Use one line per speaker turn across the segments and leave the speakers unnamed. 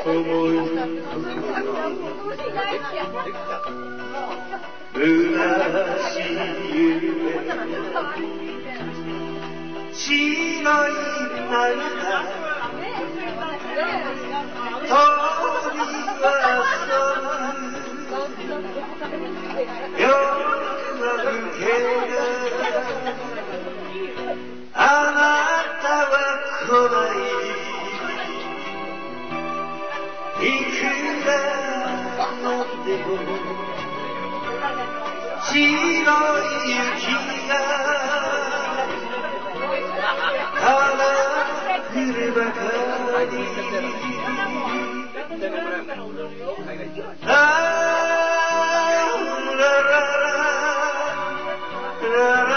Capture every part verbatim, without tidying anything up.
白い涙鳥は遊ぶ夜は更けるあなたは来ないいくら飲んでも白い雪がただ降るばかりあーラララララ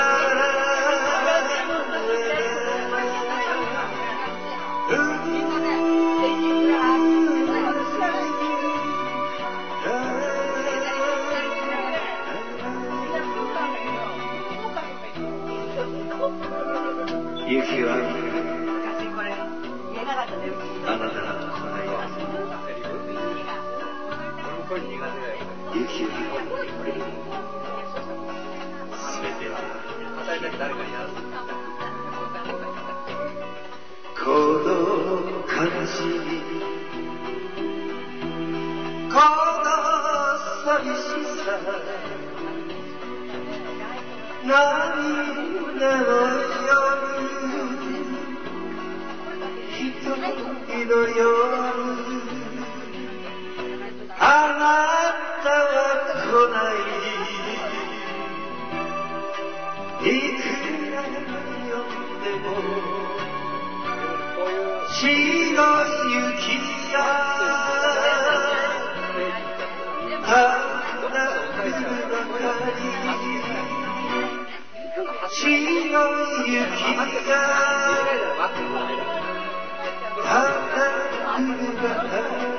雪はあなたが来ない雪はすべてはこの悲しみこの寂しさ涙の夜一人の夜あなたは来ないいくら呼んでも白い雪がただ降るばかり白い雪がただ降るばかり